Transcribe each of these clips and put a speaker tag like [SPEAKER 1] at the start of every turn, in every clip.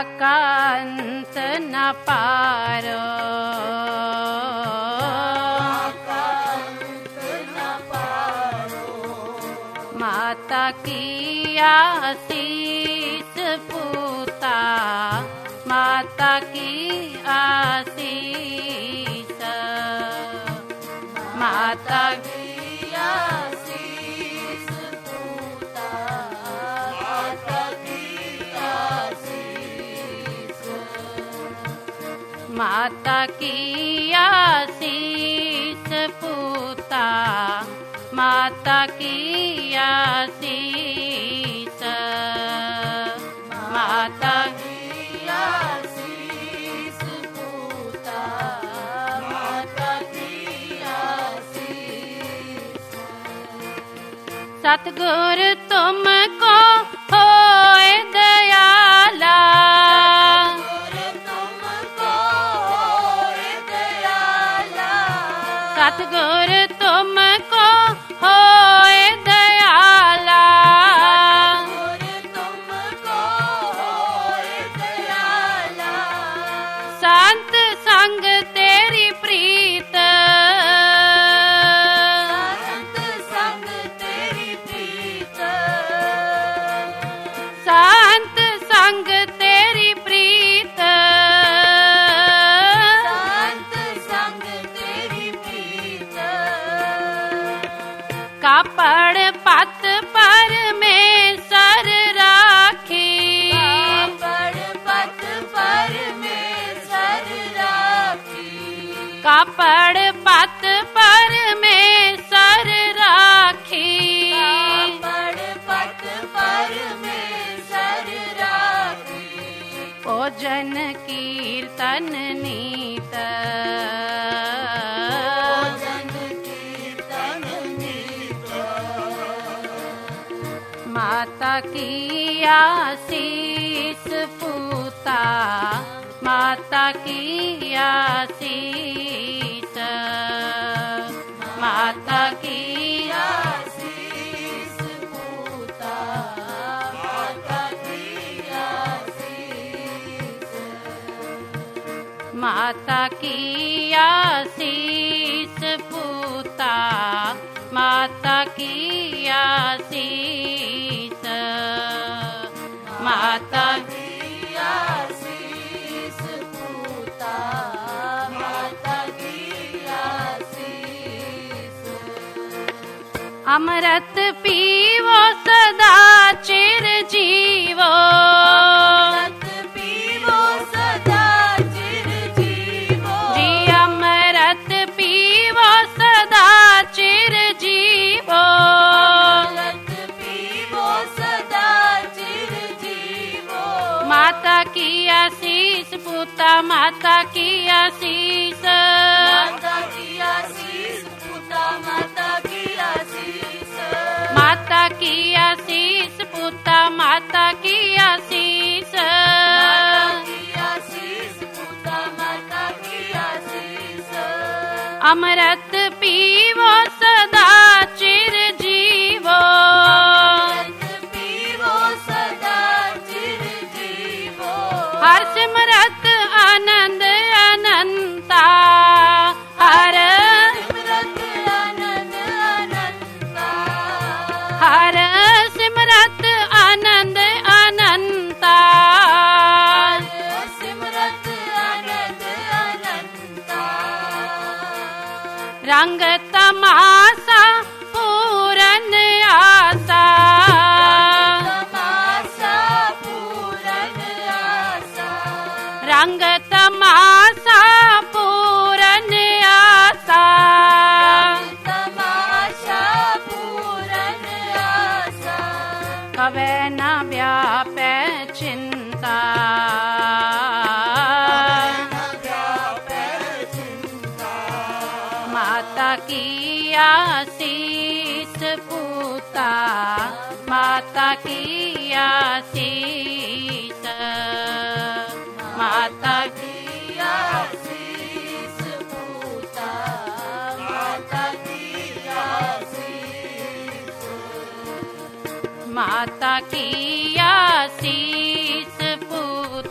[SPEAKER 1] का अंत न पारो, माता की आशीष पूता, माता की आशीष, माता की आशीष पूता, माता की आशीष, माता की आशीष पूता, माता की आशीष, माता की आशीष पूता, माता की आशीष। सतगुरु तुमको होए दयाला, सतगुरु तुमको होए दयाला, तुमको होए दयाला, संत संग तेरी प्रीत, संत संग तेरी प्रीत, संत संग तेरी प्रीत, संत संग तेरी प्रीत, कापड़ पत पर में सर राखी, कापड़ पत पर में सर राखी, कापड़ पत पर में सर राखी, कापड़ पत पर में सर राखी, भोजन कीर्तन नीत, माता की आशीष पूता, माता की आशीष, माता की आशीष पूता, माता की आशीष, माता की आशीष पूता, माता की आशीष, माता की आशीष पूता, माता की आशीष। अमृत पीवो सदा चिर जीवो, अमृत पीवो सदा चिर जीवो, जी अमृत पीवो सदा चिर जीवो, अमृत पीवो सदा चिर जीवो, माता की आशीष पूता, माता की आशीष, माता की आशीष पूता, माता की आशीष, माता की आशीष पूता, माता की आशीष, माता की आशीष पूता, माता की आशीष। अमृत पीवो सदा चिर जीवो, अमृत पीवो सदा चिर जीवो, हर सिमरत आनंद अनंता, हर सिमरत आनंद अनंता, हर सिमरत आनंद अनंता, हर सिमरत आनंद अनंता, रंग तमाशा पूरन आशा, तमाशा पूरन आशा, रंग तमाशा पूरन आशा, तमाशा पूरन आशा, कवे न व्यापे चिंता, माता की आशीष पूता, माता की आशीष, माता की आशीष पूता, माता की आशीष, माता की आशीष पूता,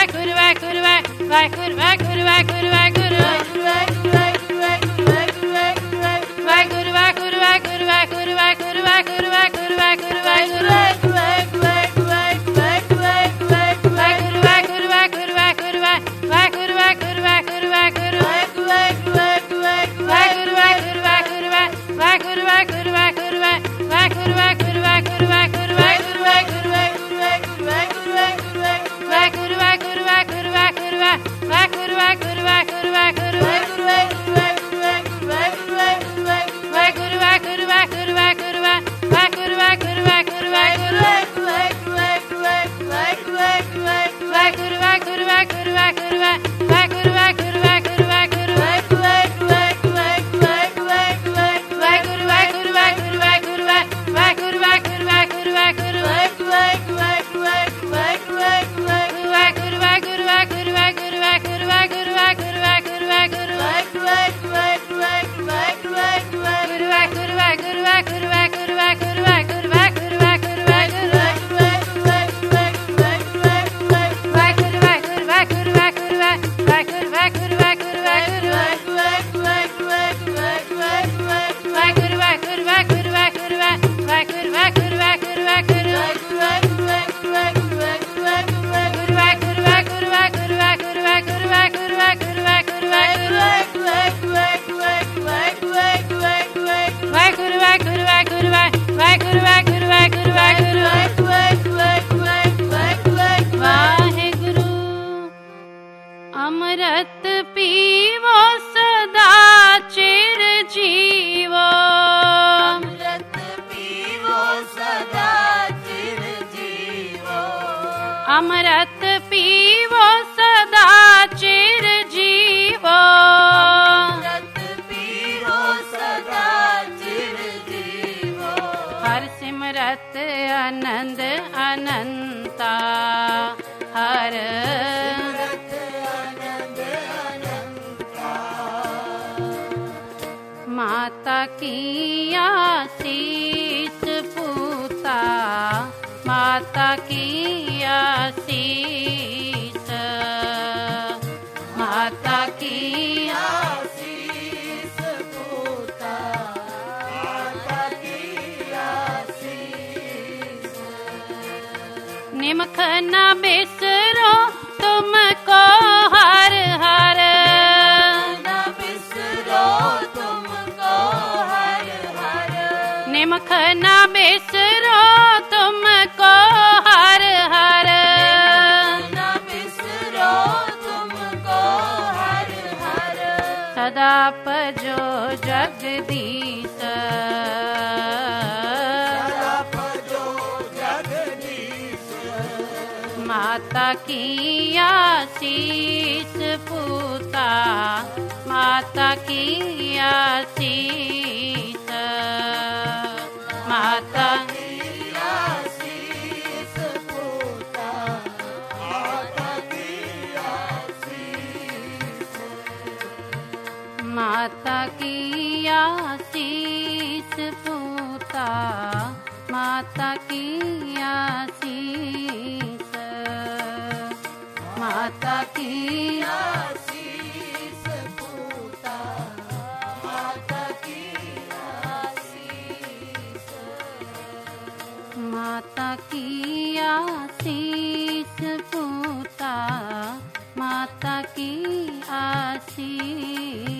[SPEAKER 1] ਵਾਹਿਗੁਰੂ ਵਾਹਿਗੁਰੂ ਵਾਹਿਗੁਰੂ ਵਾਹਿਗੁਰੂ ਵਾਹਿਗੁਰੂ ਵਾਹਿਗੁਰੂ ਵਾਹਿਗੁਰੂ ਵਾਹਿਗੁਰੂ ਵਾਹਿਗੁਰੂ ਵਾਹਿਗੁਰੂ ਵਾਹਿਗੁਰੂ ਵਾਹਿਗੁਰੂ ਵਾਹਿਗੁਰੂ ਵਾਹਿਗੁਰੂ ਵਾਹਿਗੁਰੂ अमृत पीवो सदा चिर जीवो
[SPEAKER 2] अमृत पीवो सदा चिर जीवो
[SPEAKER 1] अमृत पीवो सदा चिर जीवो
[SPEAKER 2] अमृत पीवो सदा चिर जीवो
[SPEAKER 1] हर सिमरत आनंद अनंता हर माता की आशीष पूता माता की आशीष माता की
[SPEAKER 2] आशीष पूता माता की आशीष
[SPEAKER 1] निमख न बिसरो तुमको हर हर
[SPEAKER 2] न बिसरो तुमको हर हर
[SPEAKER 1] निमख न बिसरो तुमको हर हर
[SPEAKER 2] न बिसरो तुमको हर हर
[SPEAKER 1] सदा पजो जगदीश
[SPEAKER 2] सदा भजो जगदीश
[SPEAKER 1] माता की आशीष पूता माता की आशीष माता
[SPEAKER 2] आशीष पूता माता की आशीष
[SPEAKER 1] माता की आशीष पूता माता की आशीष माता की
[SPEAKER 2] आशीष पूता माता की आशीष
[SPEAKER 1] माता की आशीष पूता माता की आशीष